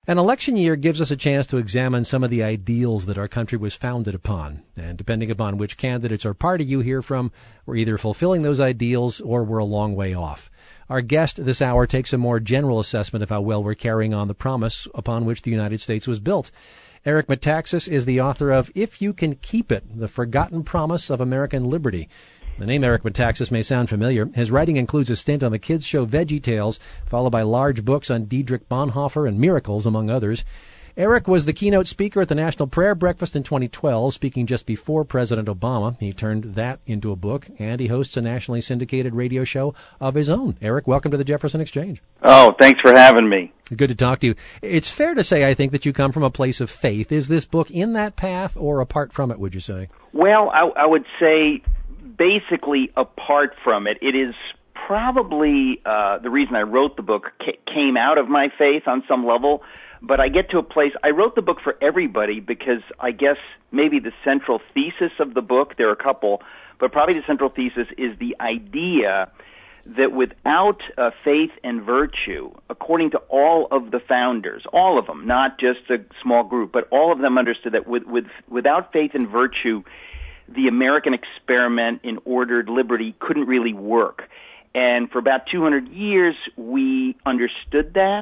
An election year gives us a chance to examine some of the ideals that our country was founded upon. And depending upon which candidates or party you hear from, we're either fulfilling those ideals or we're a long way off. Our guest this hour takes a more general assessment of how well we're carrying on the promise upon which the United States was built. Eric Metaxas is the author of If You Can Keep It, The Forgotten Promise of American Liberty. The name Eric Metaxas may sound familiar. His writing includes a stint on the kids' show VeggieTales, followed by large books on Dietrich Bonhoeffer and miracles, among others. Eric was the keynote speaker at the National Prayer Breakfast in 2012, speaking just before President Obama. He turned that into a book, and he hosts a nationally syndicated radio show of his own. Eric, welcome to the Jefferson Exchange. Oh, thanks for having me. Good to talk to you. It's fair to say, I think, that you come from a place of faith. Is this book in that path or apart from it, would you say? Well, I would say basically apart from it. It is probably the reason I wrote the book came out of my faith on some level, but I get to a place, I wrote the book for everybody because I guess maybe the central thesis of the book, there are a couple, but probably the central thesis is the idea that without faith and virtue, according to all of the founders, all of them, not just a small group, but all of them understood that without faith and virtue, the American experiment in ordered liberty couldn't really work. And for about 200 years, we understood that.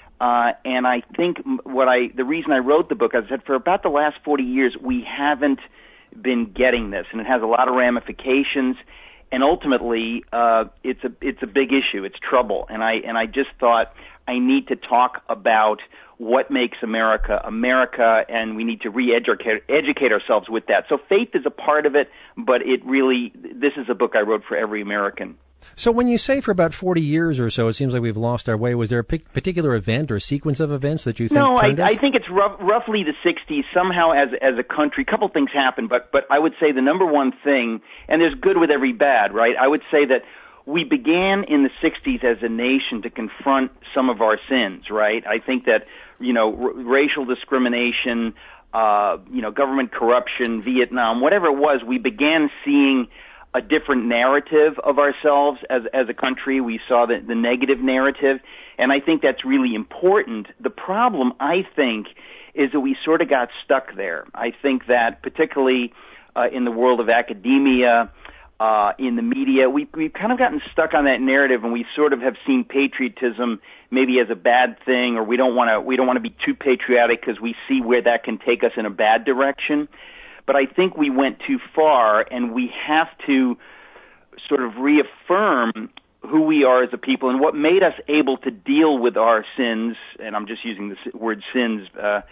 And I think the reason I wrote the book, as I said, for about the last 40 years, we haven't been getting this. And it has a lot of ramifications. And ultimately, it's a big issue. It's trouble. And I just thought I need to talk about what makes America America, and we need to educate ourselves with that. So faith is a part of it, but this is a book I wrote for every American. So when you say for about 40 years or so, it seems like we've lost our way, was there a particular event or sequence of events that you think turned us? I think it's roughly the 60s. Somehow as a country, a couple things happened, but I would say the number one thing, and there's good with every bad, right? I would say that we began in the 60s as a nation to confront some of our sins, right? I think that, racial discrimination, government corruption, Vietnam, whatever it was, we began seeing a different narrative of ourselves as a country. We saw the negative narrative, and I think that's really important. The problem, I think, is that we sort of got stuck there. I think that particularly in the world of academia, in the media, we've kind of gotten stuck on that narrative, and we sort of have seen patriotism maybe as a bad thing, or we don't want to be too patriotic because we see where that can take us in a bad direction. But I think we went too far, and we have to sort of reaffirm who we are as a people and what made us able to deal with our sins, and I'm just using the word sins,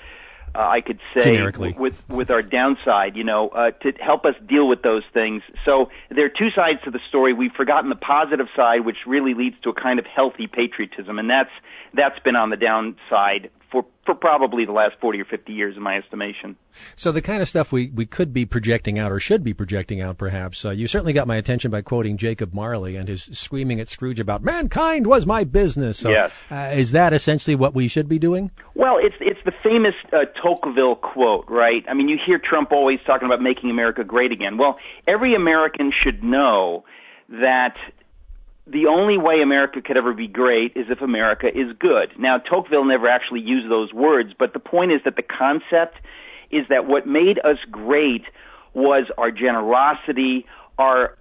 I could say, with our downside, to help us deal with those things. So there are two sides to the story. We've forgotten the positive side, which really leads to a kind of healthy patriotism, and that's been on the downside for probably the last 40 or 50 years, in my estimation. So the kind of stuff we could be projecting out, or should be projecting out, perhaps. You certainly got my attention by quoting Jacob Marley and his screaming at Scrooge about "mankind was my business." So, yes. Is that essentially what we should be doing? Well, it's the famous Tocqueville quote, right? I mean, you hear Trump always talking about making America great again. Well, every American should know that the only way America could ever be great is if America is good. Now, Tocqueville never actually used those words, but the point is that the concept is that what made us great was our generosity, our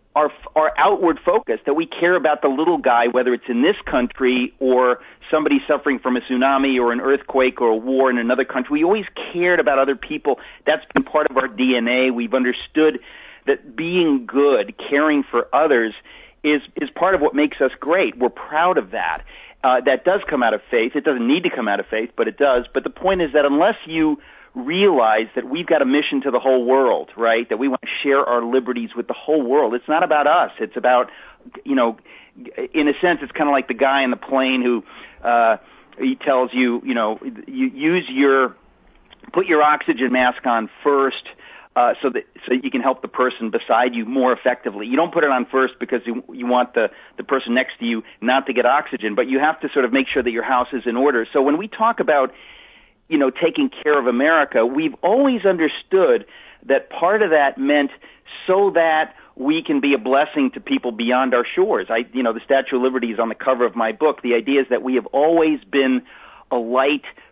outward focus, that we care about the little guy, whether it's in this country or somebody suffering from a tsunami or an earthquake or a war in another country. We always cared about other people. That's been part of our DNA. We've understood that being good, caring for others, is part of what makes us great. We're proud of that. That does come out of faith. It doesn't need to come out of faith, but it does. But the point is that unless you realize that we've got a mission to the whole world, right, that we want to share our liberties with the whole world, it's not about us. It's about, in a sense, it's kind of like the guy in the plane who he tells you, put your oxygen mask on first, so you can help the person beside you more effectively. You don't put it on first because you want the person next to you not to get oxygen, but you have to sort of make sure that your house is in order. So when we talk about, taking care of America, we've always understood that part of that meant so that we can be a blessing to people beyond our shores. The Statue of Liberty is on the cover of my book. The idea is that we have always been a light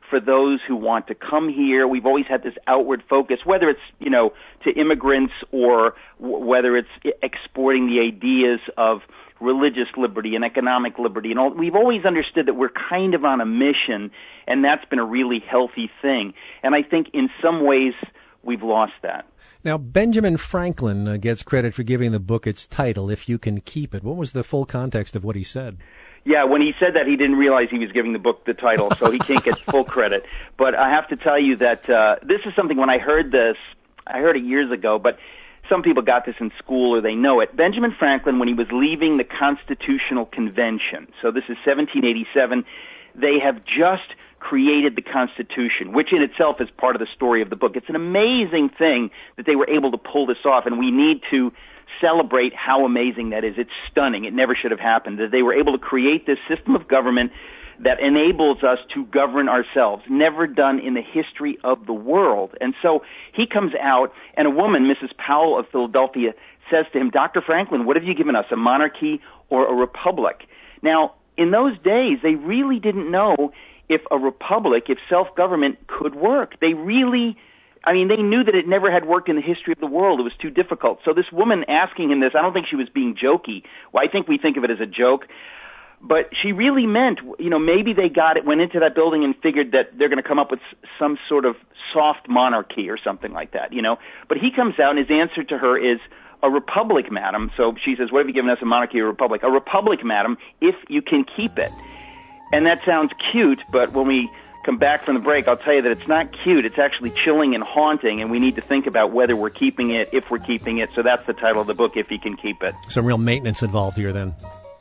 for those who want to come here. We've always had this outward focus, whether it's, to immigrants or whether it's exporting the ideas of religious liberty and economic liberty and all. We've always understood that we're kind of on a mission, and that's been a really healthy thing. And I think in some ways we've lost that. Now, Benjamin Franklin gets credit for giving the book its title, If You Can Keep It. What was the full context of what he said? Yeah, when he said that, he didn't realize he was giving the book the title, so he can't get full credit. But I have to tell you that this is something, when I heard this, I heard it years ago, but some people got this in school or they know it. Benjamin Franklin, when he was leaving the Constitutional Convention, so this is 1787, they have just created the Constitution, which in itself is part of the story of the book. It's an amazing thing that they were able to pull this off, and we need to celebrate how amazing that is. It's stunning. It never should have happened, that they were able to create this system of government that enables us to govern ourselves, never done in the history of the world. And so he comes out, and a woman, Mrs. Powell of Philadelphia, says to him, Dr. Franklin, what have you given us, a monarchy or a republic? Now, in those days, they really didn't know if a republic, if self-government could work. They knew that it never had worked in the history of the world. It was too difficult. So this woman asking him this, I don't think she was being jokey. Well, I think we think of it as a joke. But she really meant, maybe they went into that building and figured that they're going to come up with some sort of soft monarchy or something like that, But he comes out, and his answer to her is, a republic, madam. So she says, what have you given us, a monarchy or a republic? A republic, madam, if you can keep it. And that sounds cute, but when we come back from the break, I'll tell you that it's not cute. It's actually chilling and haunting, and we need to think about whether we're keeping it, if we're keeping it. So that's the title of the book, If You Can Keep It. Some real maintenance involved here, then.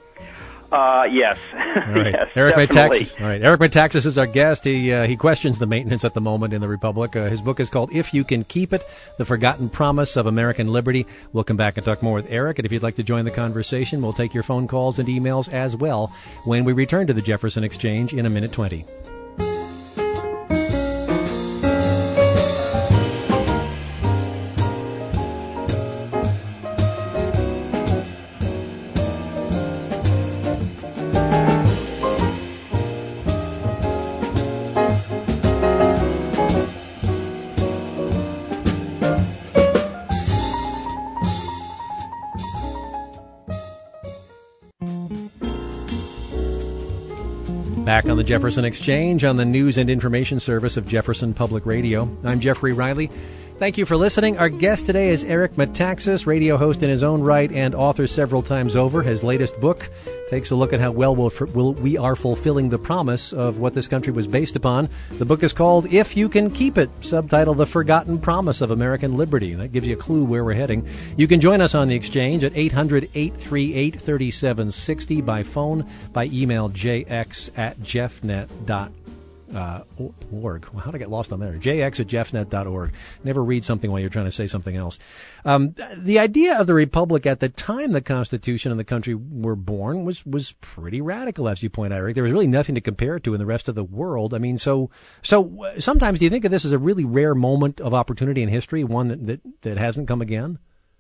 Yes. All right. Yes, Eric definitely. Metaxas. All right. Eric Metaxas is our guest. He questions the maintenance at the moment in the Republic. His book is called If You Can Keep It, The Forgotten Promise of American Liberty. We'll come back and talk more with Eric, and if you'd like to join the conversation, we'll take your phone calls and emails as well when we return to the Jefferson Exchange in a minute 20. Back on the Jefferson Exchange on the News and Information Service of Jefferson Public Radio. I'm Jeffrey Riley. Thank you for listening. Our guest today is Eric Metaxas, radio host in his own right and author several times over. His latest book takes a look at how well we are fulfilling the promise of what this country was based upon. The book is called If You Can Keep It, subtitled The Forgotten Promise of American Liberty. That gives you a clue where we're heading. You can join us on the Exchange at 800-838-3760 by phone, by email, jx@jeffnet.org. Well, how'd I get lost on there? jx@jeffnet.org. Never read something while you're trying to say something else. The idea of the Republic at the time the Constitution and the country were born was pretty radical, as you point out, Eric. There was really nothing to compare it to in the rest of the world. I mean, so sometimes do you think of this as a really rare moment of opportunity in history, one that hasn't come again?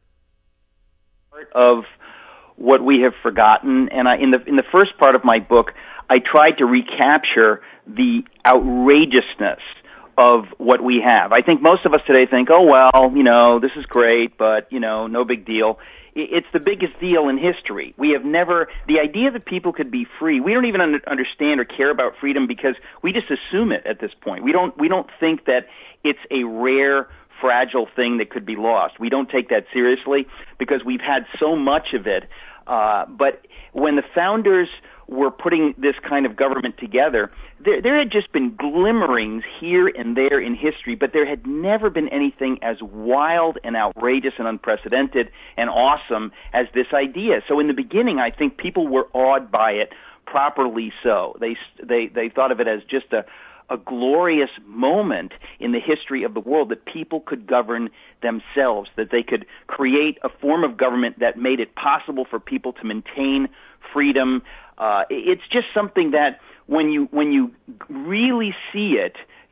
Part of what we have forgotten, and in the first part of my book, I tried to recapture the outrageousness of what we have. I think most of us today think, oh, well, this is great, but, no big deal. It's the biggest deal in history. We have never, the idea that people could be free, we don't even understand or care about freedom because we just assume it at this point. We don't think that it's a rare, fragile thing that could be lost. We don't take that seriously because we've had so much of it. But when the founders were putting this kind of government together, there had just been glimmerings here and there in history, but there had never been anything as wild and outrageous and unprecedented and awesome as this idea. So in the beginning, I think people were awed by it, properly so. They thought of it as just a glorious moment in the history of the world, that people could govern themselves, that they could create a form of government that made it possible for people to maintain freedom. It's just something that when you really see it,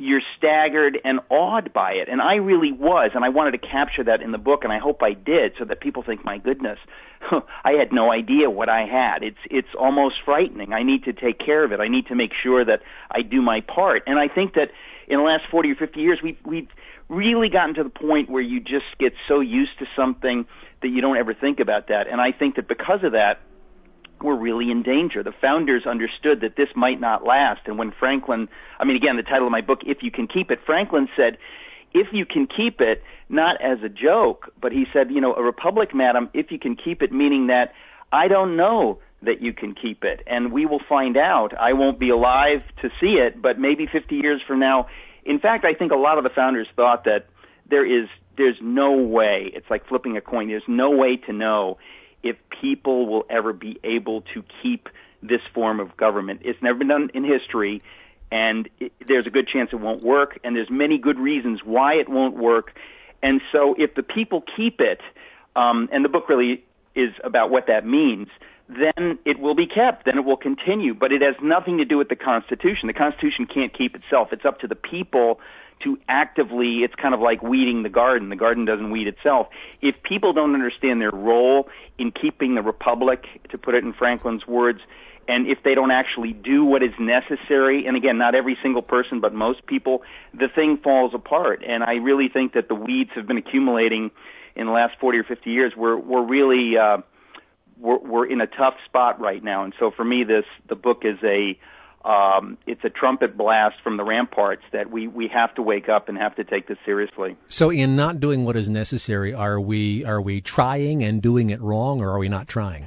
you're staggered and awed by it. And I really was, and I wanted to capture that in the book, and I hope I did, so that people think, my goodness, I had no idea what I had. It's almost frightening. I need to take care of it. I need to make sure that I do my part. And I think that in the last 40 or 50 years, we've really gotten to the point where you just get so used to something that you don't ever think about that. And I think that because of that, we're really in danger. The founders understood that this might not last. And when Franklin, again, the title of my book, If You Can Keep It, Franklin said, if you can keep it, not as a joke, but he said, a republic, madam, if you can keep it, meaning that I don't know that you can keep it. And we will find out. I won't be alive to see it, but maybe 50 years from now. In fact, I think a lot of the founders thought that there's no way, it's like flipping a coin, there's no way to know if people will ever be able to keep this form of government. It's never been done in history, and there's a good chance it won't work, and there's many good reasons why it won't work. And so if the people keep it, and the book really is about what that means, then it will be kept, then it will continue. But it has nothing to do with the Constitution. The Constitution can't keep itself. It's up to the people to actively, it's kind of like weeding the garden. The garden doesn't weed itself. If people don't understand their role in keeping the republic, to put it in Franklin's words, and if they don't actually do what is necessary, and again, not every single person, but most people, the thing falls apart. And I really think that the weeds have been accumulating in the last 40 or 50 years. We're really, we're in a tough spot right now. And so for me, the book is it's a trumpet blast from the ramparts that we have to wake up and have to take this seriously. So in not doing what is necessary, are we trying and doing it wrong, or are we not trying?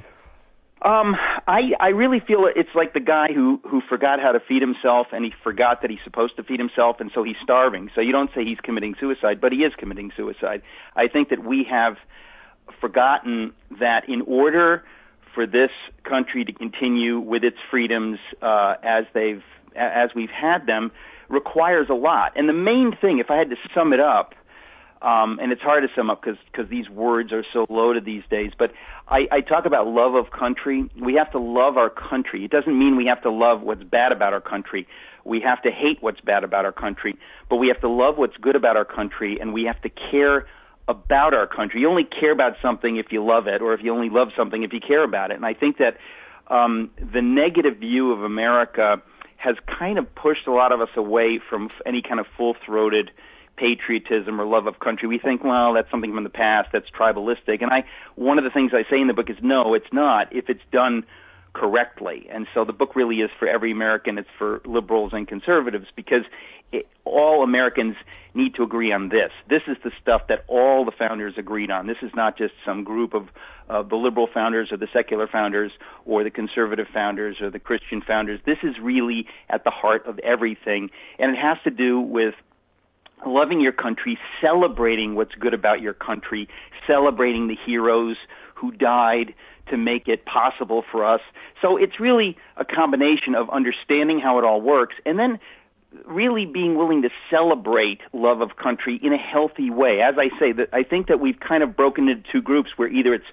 I really feel it's like the guy who forgot how to feed himself, and he forgot that he's supposed to feed himself, and so he's starving. So you don't say he's committing suicide, but he is committing suicide. I think that we have forgotten that in order for this country to continue with its freedoms as we've had them, requires a lot. And the main thing, if I had to sum it up, and it's hard to sum up because these words are so loaded these days, but I talk about love of country. We have to love our country. It doesn't mean we have to love what's bad about our country. We have to hate what's bad about our country, but we have to love what's good about our country, and we have to care about our country. You only care about something if you love it, or if you only love something if you care about it. And I think that the negative view of America has kind of pushed a lot of us away from any kind of full-throated patriotism or love of country. We think, well, that's something from the past, that's tribalistic. And one of the things I say in the book is, no, it's not, if it's done correctly. And so the book really is for every American. It's for liberals and conservatives, because all Americans need to agree on this. This is the stuff that all the founders agreed on. This is not just some group of the liberal founders or the secular founders or the conservative founders or the Christian founders. This is really at the heart of everything, and it has to do with loving your country, celebrating what's good about your country, celebrating the heroes who died to make it possible for us. So it's really a combination of understanding how it all works, and then really being willing to celebrate love of country in a healthy way. As I say, that I think that we've kind of broken into two groups where either it's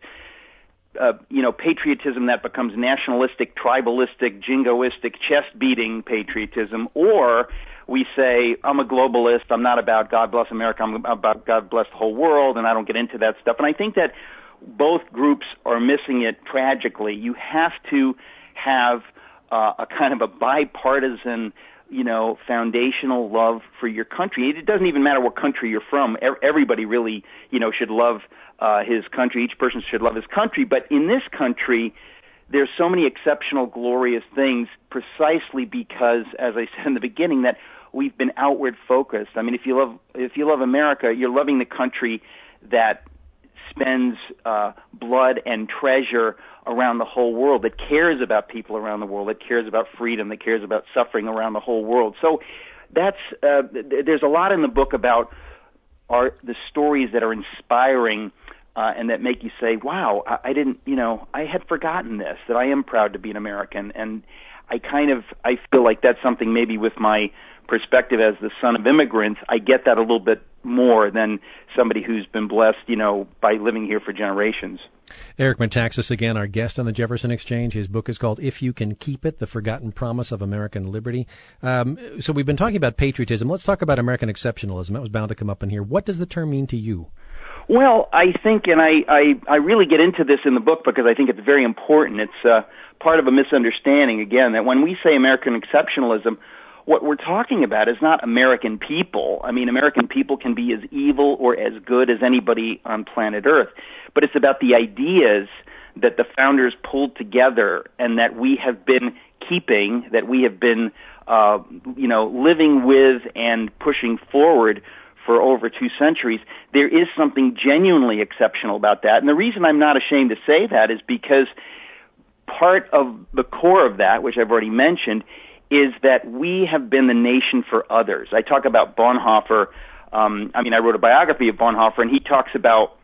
patriotism that becomes nationalistic, tribalistic, jingoistic, chest-beating patriotism, or we say, I'm a globalist, I'm not about God bless America, I'm about God bless the whole world, and I don't get into that stuff. And I think that both groups are missing it tragically. You have to have a kind of a bipartisan, foundational love for your country. It doesn't even matter what country you're from. Everybody really, should love his country. Each person should love his country. But in this country, there's so many exceptional, glorious things precisely because, as I said in the beginning, that we've been outward focused. I mean, if you love America, you're loving the country that spends blood and treasure around the whole world, that cares about people around the world, that cares about freedom, that cares about suffering around the whole world. So that's there's a lot in the book about the stories that are inspiring and that make you say, wow, I had forgotten this, that I am proud to be an American. And I feel like that's something maybe with my perspective as the son of immigrants, I get that a little bit more than somebody who's been blessed, by living here for generations. Eric Metaxas, again, our guest on the Jefferson Exchange. His book is called If You Can Keep It, The Forgotten Promise of American Liberty. So we've been talking about patriotism. Let's talk about American exceptionalism. That was bound to come up in here. What does the term mean to you? Well, I think, and I really get into this in the book because I think it's very important. It's part of a misunderstanding, again, that when we say American exceptionalism, what we're talking about is not American people. I mean, American people can be as evil or as good as anybody on planet Earth. But it's about the ideas that the founders pulled together and that we have been keeping, that we have been, living with and pushing forward for over 2 centuries. There is something genuinely exceptional about that. And the reason I'm not ashamed to say that is because part of the core of that, which I've already mentioned, is that we have been the nation for others. I talk about Bonhoeffer. I wrote a biography of Bonhoeffer, and he talks about,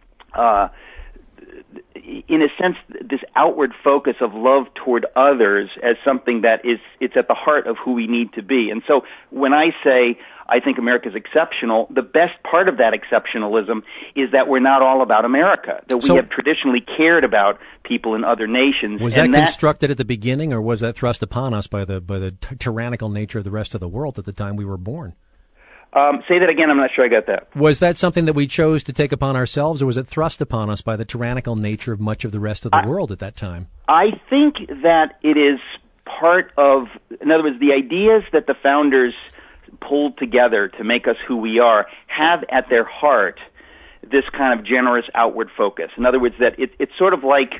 in a sense, this outward focus of love toward others as something that it's at the heart of who we need to be. And so when I say I think America's exceptional, the best part of that exceptionalism is that we're not all about America, that we have traditionally cared about people in other nations. Was that constructed at the beginning, or was that thrust upon us by the tyrannical nature of the rest of the world at the time we were born? Say that again. I'm not sure I got that. Was that something that we chose to take upon ourselves, or was it thrust upon us by the tyrannical nature of much of the rest of the world at that time? I think that it is part of, in other words, the ideas that the founders pulled together to make us who we are have at their heart this kind of generous outward focus. In other words, that it's sort of like,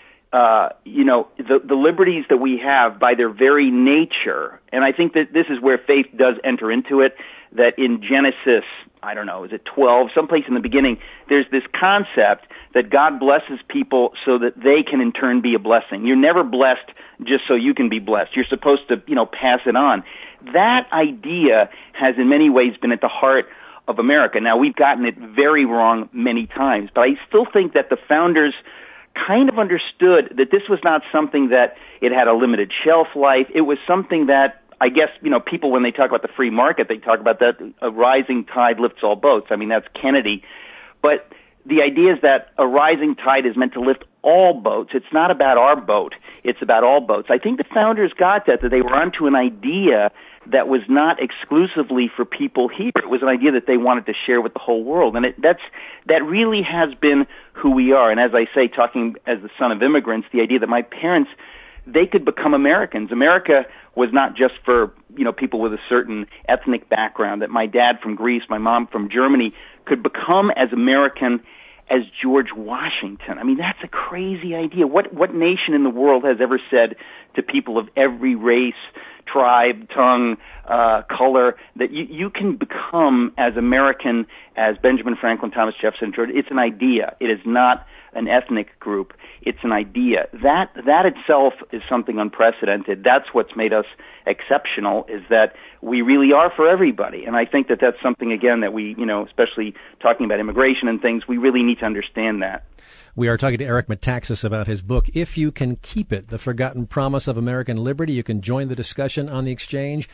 the liberties that we have by their very nature, and I think that this is where faith does enter into it, that in Genesis, I don't know, is it 12, someplace in the beginning, there's this concept that God blesses people so that they can in turn be a blessing. You're never blessed just so you can be blessed. You're supposed to, pass it on. That idea has in many ways been at the heart of America. Now, we've gotten it very wrong many times, but I still think that the founders kind of understood that this was not something that it had a limited shelf life. It was something that, I guess, people, when they talk about the free market, they talk about that a rising tide lifts all boats. I mean, that's Kennedy. But the idea is that a rising tide is meant to lift all boats. It's not about our boat. It's about all boats. I think the founders got that they were onto an idea that was not exclusively for people here. It was an idea that they wanted to share with the whole world. And that really has been who we are. And as I say, talking as the son of immigrants, the idea that my parents, they could become Americans. America was not just for, people with a certain ethnic background, that my dad from Greece, my mom from Germany could become as American as George Washington. I mean, that's a crazy idea. What nation in the world has ever said to people of every race, tribe, tongue, color, that you can become as American as Benjamin Franklin, Thomas Jefferson, George? It's an idea. It is not an ethnic group. It's an idea. That itself is something unprecedented. That's what's made us exceptional, is that we really are for everybody. And I think that that's something, again, that we, especially talking about immigration and things, we really need to understand that. We are talking to Eric Metaxas about his book, If You Can Keep It, The Forgotten Promise of American Liberty. You can join the discussion on the exchange,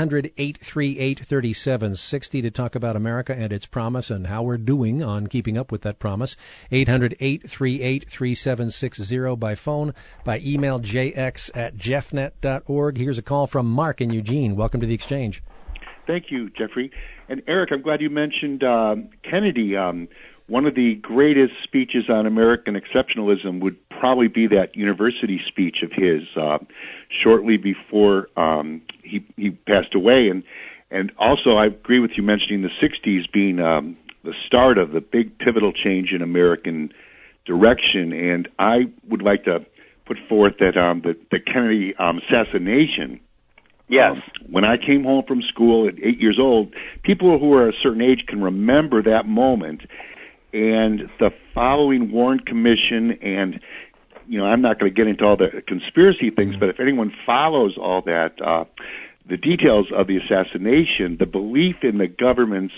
800-838-3760 to talk about America and its promise and how we're doing on keeping up with that promise. 800-838-3760 by phone, by email, jx@jeffnet.org. Here's a call from Mark in Eugene. Welcome to the exchange. Thank you, Jeffrey. And Eric, I'm glad you mentioned Kennedy. One of the greatest speeches on American exceptionalism would probably be that university speech of his shortly before he passed away. And also, I agree with you mentioning the 60s being the start of the big pivotal change in American direction. And I would like to put forth that the Kennedy assassination. Yes. When I came home from school at 8 years old, people who are a certain age can remember that moment. And the following Warren Commission, and, I'm not going to get into all the conspiracy things, but if anyone follows all that, the details of the assassination, the belief in the government's,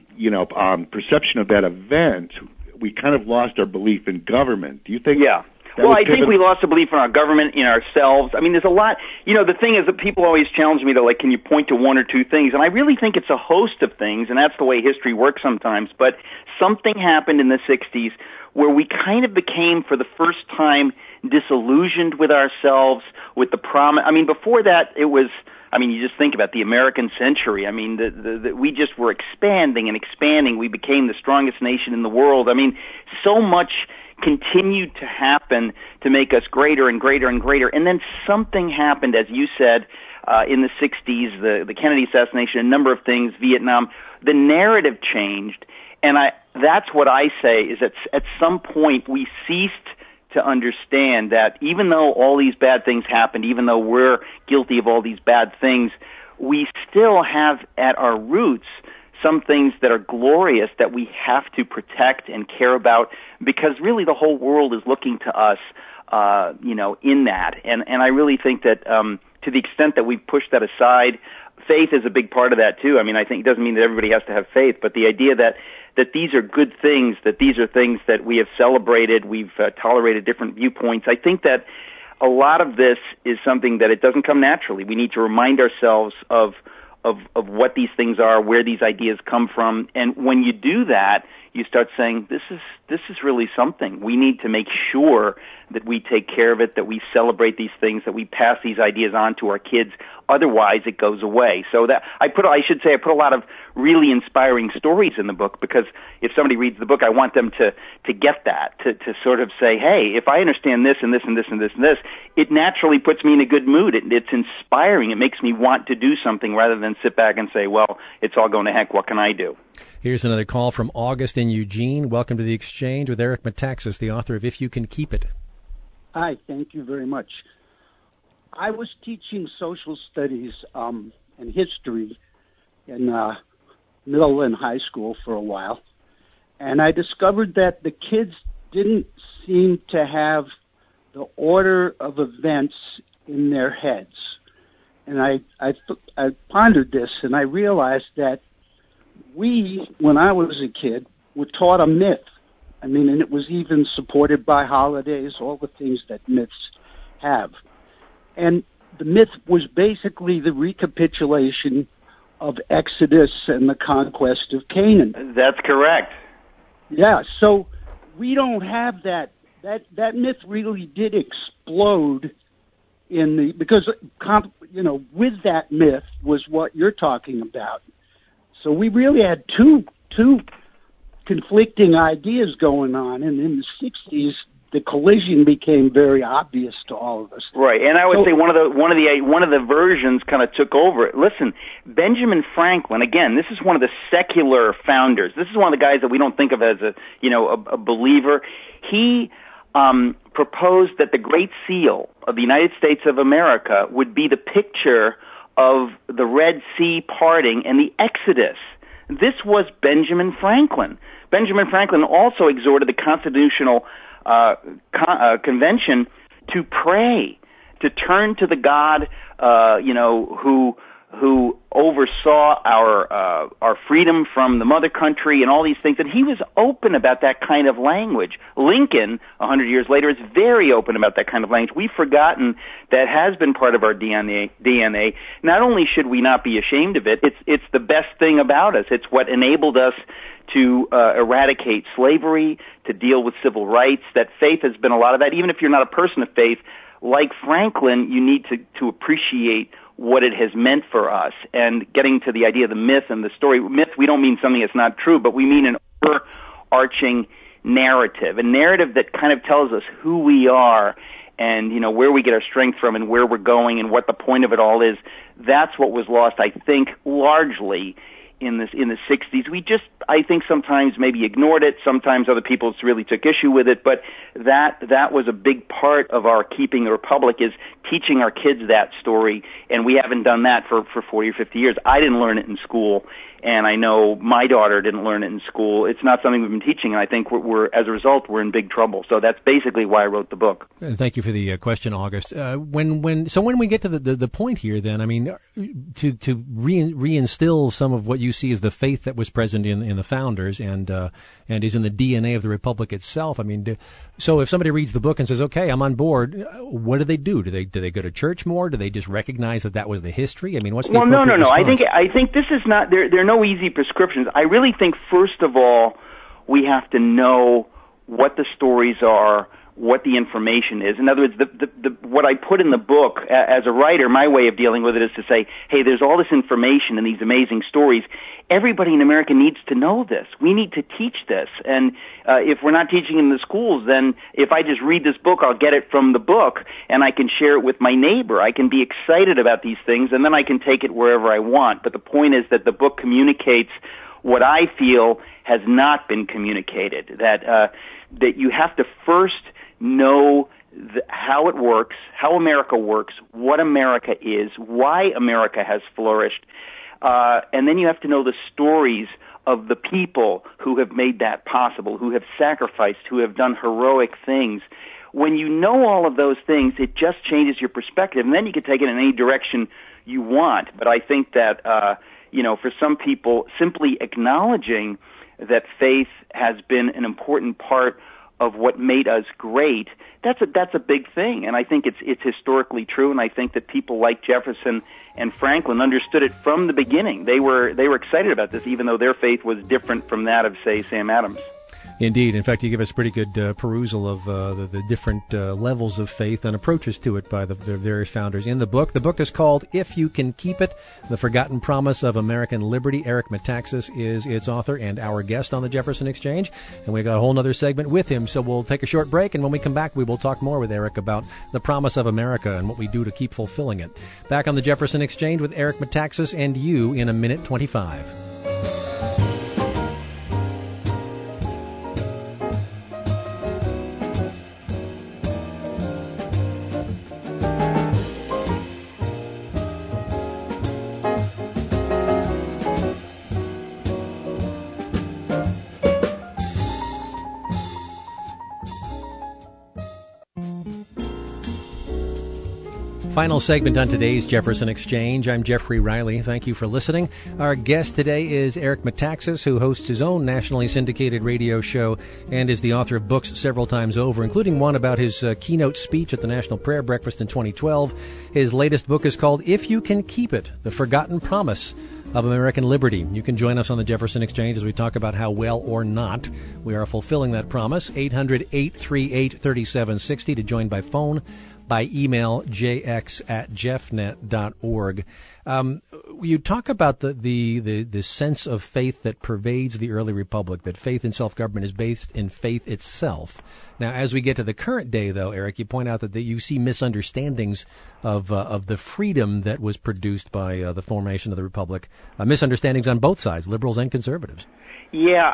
perception of that event, we kind of lost our belief in government. Do you think? Yeah. Well, I think we lost the belief in our government, in ourselves. I mean, there's a lot. The thing is that people always challenge me to, like, can you point to one or two things? And I really think it's a host of things, and that's the way history works sometimes. But something happened in the 60s where we kind of became, for the first time, disillusioned with ourselves, with the promise. I mean, before that, it was... I mean, you just think about the American century. I mean, we just were expanding and expanding. We became the strongest nation in the world. I mean, so much continued to happen to make us greater and greater and greater. And then something happened, as you said, in the 60s, the Kennedy assassination, a number of things, Vietnam. The narrative changed. And that's what I say is that at some point we ceased to understand that even though all these bad things happened, even though we're guilty of all these bad things, we still have at our roots some things that are glorious that we have to protect and care about, because really the whole world is looking to us, in that. And I really think that to the extent that we push that aside, faith is a big part of that too. I mean, I think it doesn't mean that everybody has to have faith, but the idea that these are good things, that these are things that we have celebrated, we've tolerated different viewpoints. I think that a lot of this is something that it doesn't come naturally. We need to remind ourselves of what these things are, where these ideas come from, and when you do that, you start saying, this is really something. We need to make sure that we take care of it, that we celebrate these things, that we pass these ideas on to our kids. Otherwise, it goes away. So that I put a lot of really inspiring stories in the book, because if somebody reads the book, I want them to get that, to sort of say, hey, if I understand this and this and this and this and this, it naturally puts me in a good mood. It's inspiring. It makes me want to do something rather than sit back and say, well, it's all going to heck. What can I do? Here's another call from August in Eugene. Welcome to the Exchange with Eric Metaxas, the author of If You Can Keep It. Hi, thank you very much. I was teaching social studies and history in middle and high school for a while, and I discovered that the kids didn't seem to have the order of events in their heads. And I pondered this, and I realized that when I was a kid, were taught a myth. I mean, and it was even supported by holidays, all the things that myths have. And the myth was basically the recapitulation of Exodus and the conquest of Canaan. That's correct. Yeah, so we don't have that. That myth really did explode because with that myth was what you're talking about. So we really had two conflicting ideas going on, and in the 60s, the collision became very obvious to all of us. Right, and I would say one of the versions kind of took over it. Listen, Benjamin Franklin, again, this is one of the secular founders. This is one of the guys that we don't think of as a believer. He proposed that the Great Seal of the United States of America would be the picture of the Red Sea parting and the Exodus. This was Benjamin Franklin. Benjamin Franklin also exhorted the Constitutional Convention to pray, to turn to the God, who oversaw our freedom from the mother country and all these things. And he was open about that kind of language. Lincoln, 100 years later, is very open about that kind of language. We've forgotten that has been part of our DNA. Not only should we not be ashamed of it, it's the best thing about us. It's what enabled us to eradicate slavery, to deal with civil rights. That faith has been a lot of that. Even if you're not a person of faith, like Franklin, you need to appreciate what it has meant for us. And getting to the idea of the myth and the story. Myth, we don't mean something that's not true, but we mean an overarching narrative, a narrative that kind of tells us who we are and, where we get our strength from and where we're going and what the point of it all is. That's what was lost, I think, largely in the 60s. We just, I think, sometimes maybe ignored it. Sometimes other people really took issue with it. But that was a big part of our keeping the republic, is teaching our kids that story. And we haven't done that for 40 or 50 years. I didn't learn it in school. and I know my daughter didn't learn it in school. It's not something we've been teaching, and I think we're as a result, we're in big trouble. So that's basically why I wrote the book. Thank you for the question, August. When we get to the point here, then, I mean, to reinstill some of what you see as the faith that was present in the founders and is in the DNA of the Republic itself. I mean, so if somebody reads the book and says, "Okay, I'm on board," what do they do? Do they go to church more? Do they just recognize that was the history? I mean, what's the appropriate response? I think this is not there are no easy prescriptions. I really think first of all we have to know what the stories are, what the information is. In other words, what I put in the book as a writer, my way of dealing with it is to say, hey, there's all this information and these amazing stories. Everybody in America needs to know this. We need to teach this. And if we're not teaching in the schools, then if I just read this book, I'll get it from the book and I can share it with my neighbor. I can be excited about these things and then I can take it wherever I want. But the point is that the book communicates what I feel has not been communicated, that you have to first know how it works, how America works, what America is, why America has flourished, and then you have to know the stories of the people who have made that possible, who have sacrificed, who have done heroic things. When you know all of those things, it just changes your perspective, and then you can take it in any direction you want. But I think that, for some people, simply acknowledging that faith has been an important part of what made us great, that's a big thing, and I think it's historically true, and I think that people like Jefferson and Franklin understood it from the beginning. They were excited about this, even though their faith was different from that of, say, Sam Adams. Indeed. In fact, you give us pretty good perusal of the different levels of faith and approaches to it by the various founders in the book. The book is called If You Can Keep It, The Forgotten Promise of American Liberty. Eric Metaxas is its author and our guest on the Jefferson Exchange, and we got a whole other segment with him. So we'll take a short break, and when we come back, we will talk more with Eric about the promise of America and what we do to keep fulfilling it. Back on the Jefferson Exchange with Eric Metaxas and you in a minute 25. Final segment on today's Jefferson Exchange. I'm Jeffrey Riley. Thank you for listening. Our guest today is Eric Metaxas, who hosts his own nationally syndicated radio show and is the author of books several times over, including one about his keynote speech at the National Prayer Breakfast in 2012. His latest book is called If You Can Keep It, The Forgotten Promise of American Liberty. You can join us on the Jefferson Exchange as we talk about how well or not we are fulfilling that promise. 800-838-3760 to join by phone, by email, jx@jeffnet.org. You talk about the sense of faith that pervades the early republic, that faith in self-government is based in faith itself. Now, as we get to the current day, though, Eric, you point out that you see misunderstandings of the freedom that was produced by the formation of the republic, misunderstandings on both sides, liberals and conservatives. Yeah,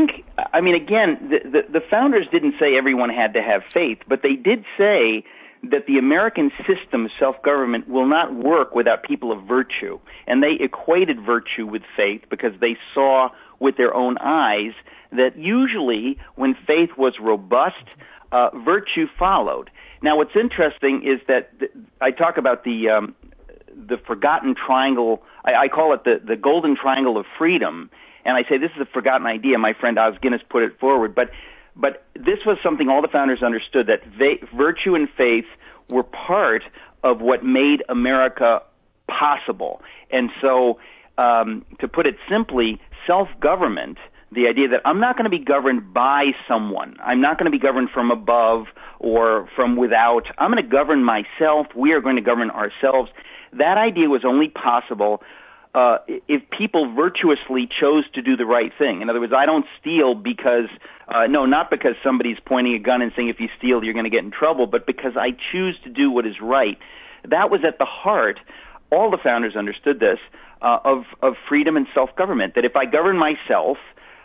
again, the founders didn't say everyone had to have faith, but they did say that the American system of self-government will not work without people of virtue. And they equated virtue with faith because they saw with their own eyes that usually when faith was robust, virtue followed. Now what's interesting is that I talk about the forgotten triangle, I call it the golden triangle of freedom, and I say this is a forgotten idea. My friend Os Guinness put it forward, but this was something all the founders understood, that virtue and faith were part of what made America possible. And so, to put it simply, self-government, the idea that I'm not going to be governed by someone, I'm not going to be governed from above or from without, I'm going to govern myself, we are going to govern ourselves, that idea was only possible if people virtuously chose to do the right thing. In other words, I don't steal because, not because somebody's pointing a gun and saying if you steal you're going to get in trouble, but because I choose to do what is right. That was at the heart, all the founders understood this, of freedom and self-government, that if I govern myself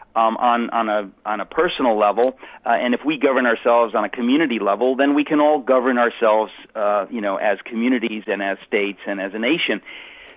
on a personal level, and if we govern ourselves on a community level, then we can all govern ourselves, as communities and as states and as a nation.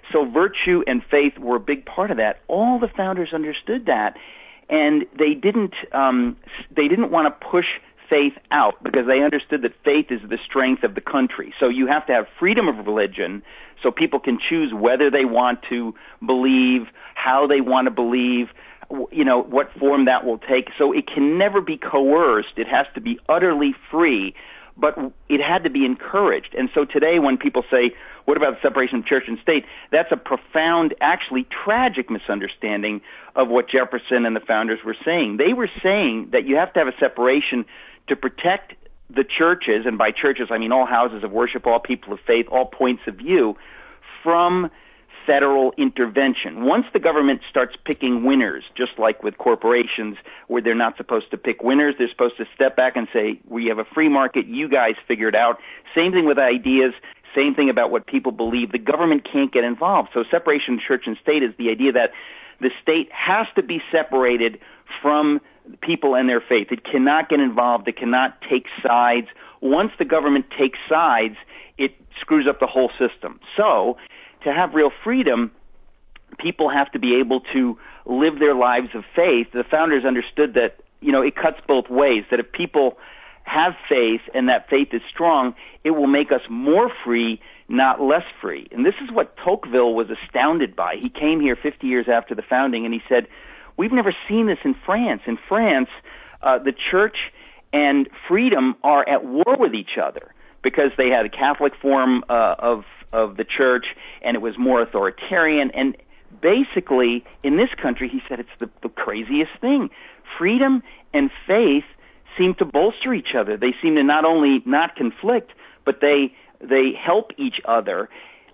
So virtue and faith were a big part of that. All the founders understood that, and they didn't want to push faith out because they understood that faith is the strength of the country. So you have to have freedom of religion so people can choose whether they want to believe, how they want to believe, what form that will take. So it can never be coerced. It has to be utterly free, but it had to be encouraged. And so today when people say, what about the separation of church and state? That's a profound, actually tragic misunderstanding of what Jefferson and the founders were saying. They were saying that you have to have a separation to protect the churches, and by churches I mean all houses of worship, all people of faith, all points of view, from federal intervention. Once the government starts picking winners, just like with corporations where they're not supposed to pick winners, they're supposed to step back and say, we have a free market, you guys figure it out. Same thing with ideas, same thing about what people believe. The government can't get involved. So separation of church and state is the idea that the state has to be separated from people and their faith. It cannot get involved. It cannot take sides. Once the government takes sides, it screws up the whole system. So to have real freedom, people have to be able to live their lives of faith. The founders understood that, it cuts both ways, that if people have faith and that faith is strong, it will make us more free, not less free. And this is what Tocqueville was astounded by. He came here 50 years after the founding, and he said, we've never seen this in France. In France, the church and freedom are at war with each other because they had a Catholic form of the church, and it was more authoritarian. And basically, in this country, he said it's the craziest thing. Freedom and faith seem to bolster each other. They seem to not only not conflict, but they help each other.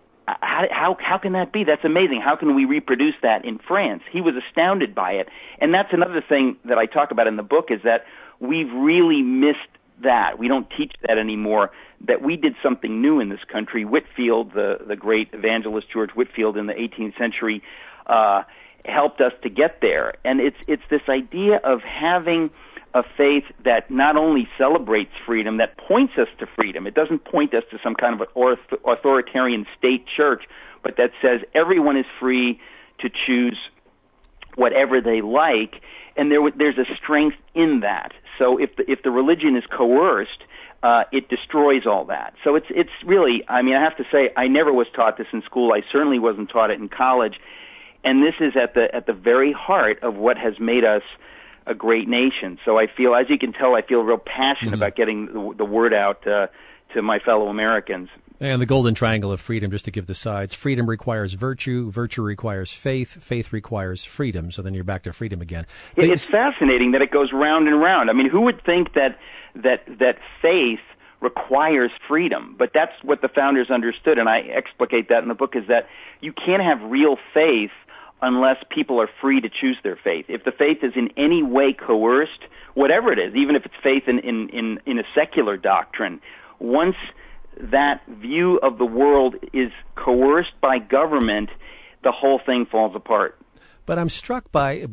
How can that be? That's amazing. How can we reproduce that in France? He was astounded by it. And that's another thing that I talk about in the book, is that we've really missed that. We don't teach that anymore, that we did something new in this country. Whitefield, the great evangelist George Whitefield in the 18th century, helped us to get there. And it's this idea of having a faith that not only celebrates freedom, that points us to freedom. It doesn't point us to some kind of an authoritarian state church, but that says everyone is free to choose whatever they like, and there's a strength in that. So if the religion is coerced, it destroys all that. So it's really, I have to say, I never was taught this in school. I certainly wasn't taught it in college, and this is at the very heart of what has made us a great nation. So I feel, as you can tell, I feel real passionate about getting the word out to my fellow Americans. And the golden triangle of freedom, just to give the sides: freedom requires virtue, virtue requires faith, faith requires freedom. So then you're back to freedom again. It's fascinating that it goes round and round. Who would think that faith requires freedom? But that's what the founders understood, and I explicate that in the book, is that you can't have real faith unless people are free to choose their faith. If the faith is in any way coerced, whatever it is, even if it's faith in a secular doctrine, once that view of the world is coerced by government, the whole thing falls apart. But I'm struck by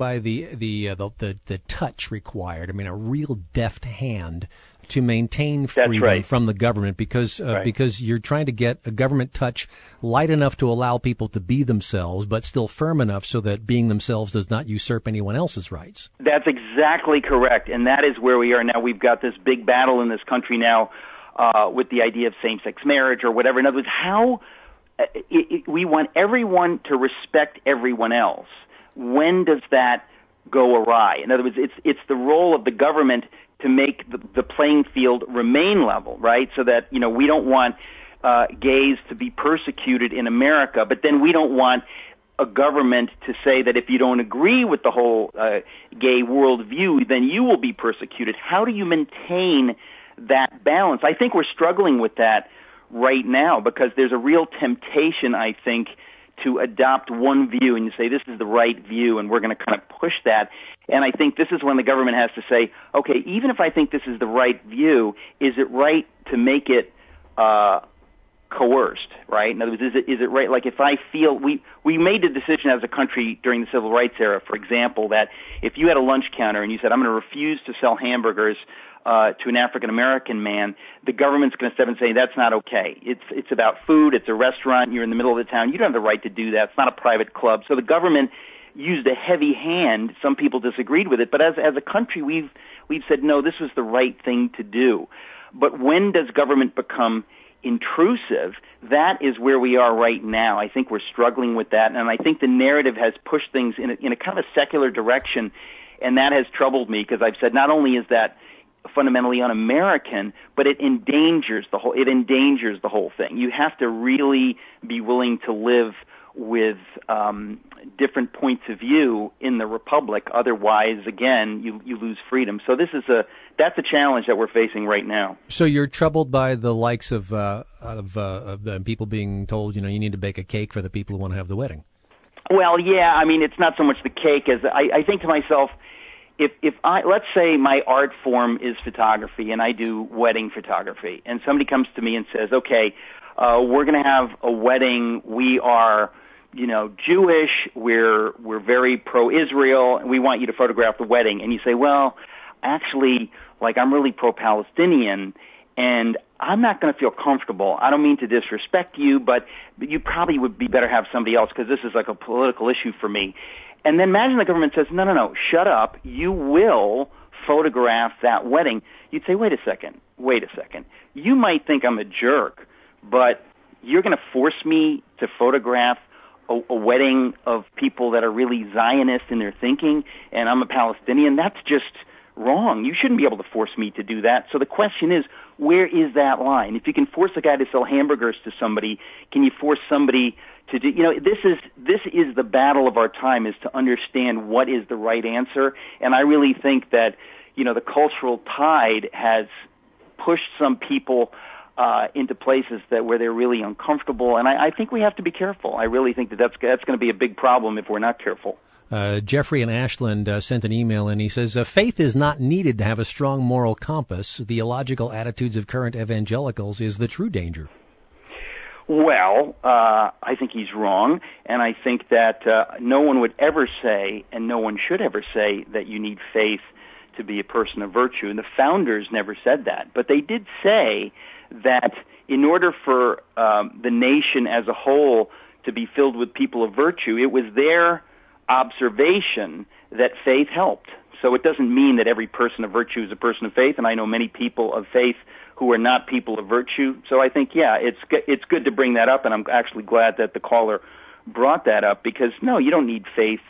the touch required. A real deft hand to maintain freedom from the government, because you're trying to get a government touch light enough to allow people to be themselves, but still firm enough so that being themselves does not usurp anyone else's rights. That's exactly correct, and that is where we are now. We've got this big battle in this country now with the idea of same-sex marriage or whatever. In other words, we want everyone to respect everyone else. When does that go awry? In other words, it's the role of the government to make the playing field remain level, right? So that, we don't want gays to be persecuted in America, but then we don't want a government to say that if you don't agree with the whole gay worldview, then you will be persecuted. How do you maintain that balance? I think we're struggling with that right now, because there's a real temptation, I think, to adopt one view and you say this is the right view and we're going to kind of push that. And I think this is when the government has to say, okay, even if I think this is the right view, is it right to make it coerced, right? In other words, is it right? Like if I feel we made the decision as a country during the civil rights era, for example, that if you had a lunch counter and you said, I'm going to refuse to sell hamburgers to an African American man, the government's going to step in and say that's not okay. It's about food. It's a restaurant. You're in the middle of the town. You don't have the right to do that. It's not a private club. So the government used a heavy hand. Some people disagreed with it, but as a country, we've said no. This was the right thing to do. But when does government become intrusive? That is where we are right now. I think we're struggling with that, and I think the narrative has pushed things in a kind of a secular direction, and that has troubled me because I've said not only is that fundamentally un-American, but it endangers the whole thing. You have to really be willing to live with different points of view in the republic. Otherwise, again, you lose freedom. So that's a challenge that we're facing right now. So you're troubled by the likes of the people being told, you need to bake a cake for the people who want to have the wedding. Well, yeah. I mean, it's not so much the cake as I think to myself, if let's say my art form is photography and I do wedding photography, and somebody comes to me and says, okay, we're going to have a wedding. We are, Jewish. We're very pro-Israel, and we want you to photograph the wedding. And you say, well, actually, I'm really pro-Palestinian, and I'm not going to feel comfortable. I don't mean to disrespect you, but you probably would be better have somebody else because this is like a political issue for me. And then imagine the government says, no, shut up. You will photograph that wedding. You'd say, wait a second. You might think I'm a jerk, but you're going to force me to photograph a wedding of people that are really Zionist in their thinking, and I'm a Palestinian. That's just wrong. You shouldn't be able to force me to do that. So the question is, where is that line? If you can force a guy to sell hamburgers to somebody, can you force somebody to do? This is the battle of our time, is to understand what is the right answer. And I really think that the cultural tide has pushed some people into places where they're really uncomfortable, and I think we have to be careful. I really think that's going to be a big problem if we're not careful. Jeffrey in Ashland sent an email, and he says, faith is not needed to have a strong moral compass. The illogical attitudes of current evangelicals is the true danger. Well, I think he's wrong, and I think that no one would ever say, and no one should ever say, that you need faith to be a person of virtue, and the founders never said that. But they did say that in order for the nation as a whole to be filled with people of virtue, it was their observation that faith helped. So it doesn't mean that every person of virtue is a person of faith, and I know many people of faith who are not people of virtue. So I think, it's good to bring that up, and I'm actually glad that the caller brought that up, because, no, you don't need faith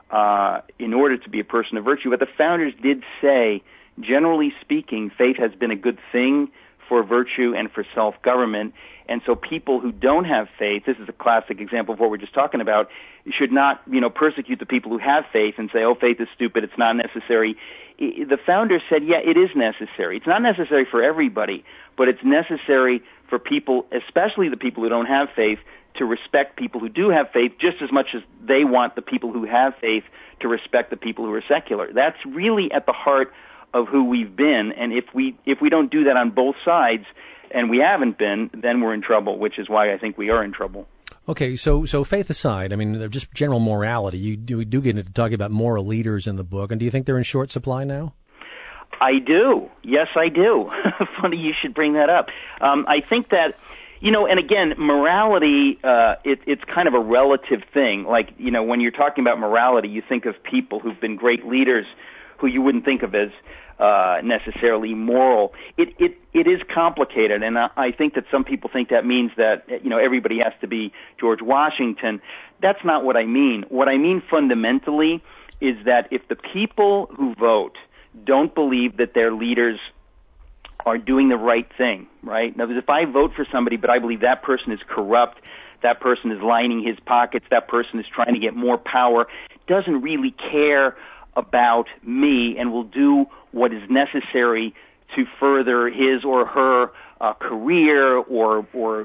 in order to be a person of virtue. But the founders did say, generally speaking, faith has been a good thing for virtue and for self-government. And so people who don't have faith, this is a classic example of what we're just talking about, should not, persecute the people who have faith and say, oh, faith is stupid, it's not necessary. The founders said, yeah, it is necessary. It's not necessary for everybody, but it's necessary for people, especially the people who don't have faith, to respect people who do have faith just as much as they want the people who have faith to respect the people who are secular. That's really at the heart of who we've been, and if we don't do that on both sides, and we haven't been, then we're in trouble, which is why I think we are in trouble. Okay, so faith aside, I mean, just general morality, we do get into talking about moral leaders in the book, and do you think they're in short supply now? I do. Yes, I do. Funny you should bring that up. I think that, and again, morality, it's kind of a relative thing. Like, when you're talking about morality, you think of people who've been great leaders who you wouldn't think of as necessarily moral. It is complicated, and I think that some people think that means that everybody has to be George Washington. That's not what I mean. What I mean fundamentally is that if the people who vote don't believe that their leaders are doing the right thing, right? Now, if I vote for somebody, but I believe that person is corrupt, that person is lining his pockets, that person is trying to get more power, doesn't really care about me, and will do what is necessary to further his or her career, or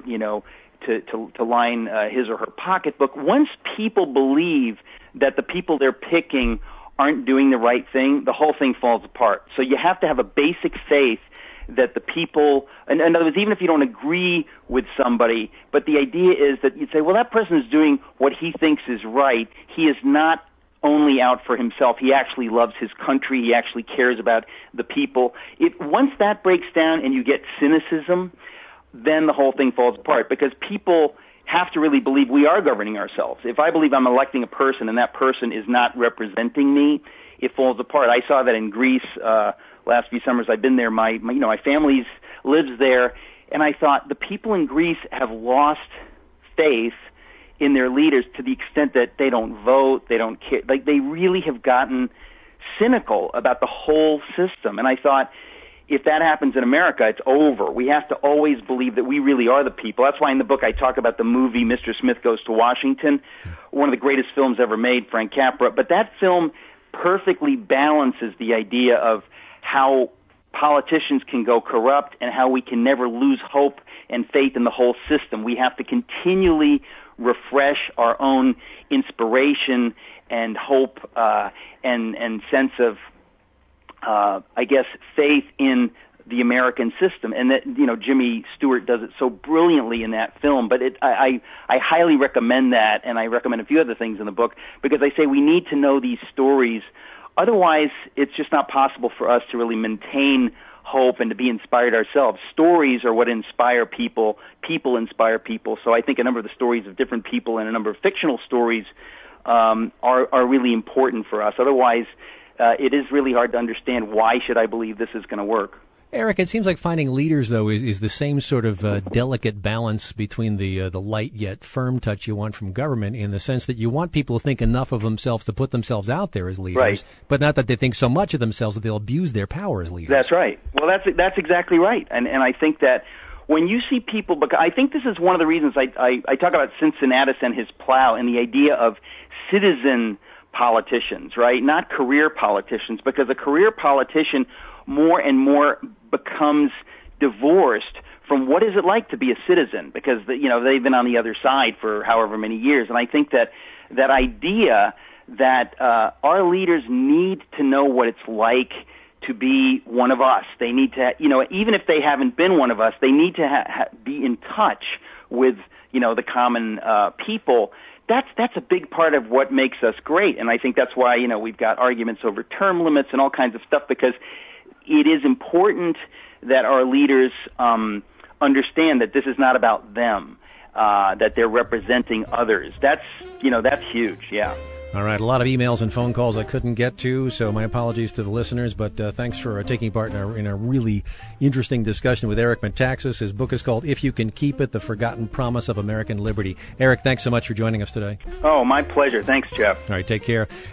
to line his or her pocketbook. Once people believe that the people they're picking aren't doing the right thing, the whole thing falls apart. So you have to have a basic faith that the people, in other words, even if you don't agree with somebody, but the idea is that you'd say, well, that person is doing what he thinks is right. He is not only out for himself. He actually loves his country. He actually cares about the people. Once that breaks down and you get cynicism, then the whole thing falls apart, because people have to really believe we are governing ourselves. If I believe I'm electing a person and that person is not representing me, it falls apart. I saw that in Greece last few summers. I've been there. My family lives there, and I thought the people in Greece have lost faith in their leaders to the extent that they don't vote, they don't care. Like, they really have gotten cynical about the whole system. And I thought, if that happens in America, it's over. We have to always believe that we really are the people. That's why in the book I talk about the movie Mr. Smith Goes to Washington, one of the greatest films ever made, Frank Capra. But that film perfectly balances the idea of how politicians can go corrupt and how we can never lose hope and faith in the whole system. We have to continually refresh our own inspiration and hope and sense of faith in the American system. And that, Jimmy Stewart does it so brilliantly in that film. But I highly recommend that, and I recommend a few other things in the book, because I say we need to know these stories. Otherwise, it's just not possible for us to really maintain hope and to be inspired ourselves. Stories are what inspire people. People inspire people. So I think a number of the stories of different people and a number of fictional stories are really important for us. Otherwise, it is really hard to understand why should I believe this is going to work. Eric, it seems like finding leaders, though, is the same sort of delicate balance between the light yet firm touch you want from government, in the sense that you want people to think enough of themselves to put themselves out there as leaders, right, but not that they think so much of themselves that they'll abuse their power as leaders. That's right. Well, that's exactly right. And I think that when you see people, because I think this is one of the reasons I talk about Cincinnatus and his plow and the idea of citizen politicians, right? Not career politicians, because a career politician more and more becomes divorced from what is it like to be a citizen, because they've been on the other side for however many years. And I think that idea that our leaders need to know what it's like to be one of us. They need to, even if they haven't been one of us, they need to be in touch with, the common people. That's a big part of what makes us great. And I think that's why, we've got arguments over term limits and all kinds of stuff, because it is important that our leaders understand that this is not about them, that they're representing others. That's huge, yeah. All right, a lot of emails and phone calls I couldn't get to, so my apologies to the listeners, but thanks for taking part in a really interesting discussion with Eric Metaxas. His book is called If You Can Keep It, The Forgotten Promise of American Liberty. Eric, thanks so much for joining us today. Oh, my pleasure. Thanks, Jeff. All right, take care.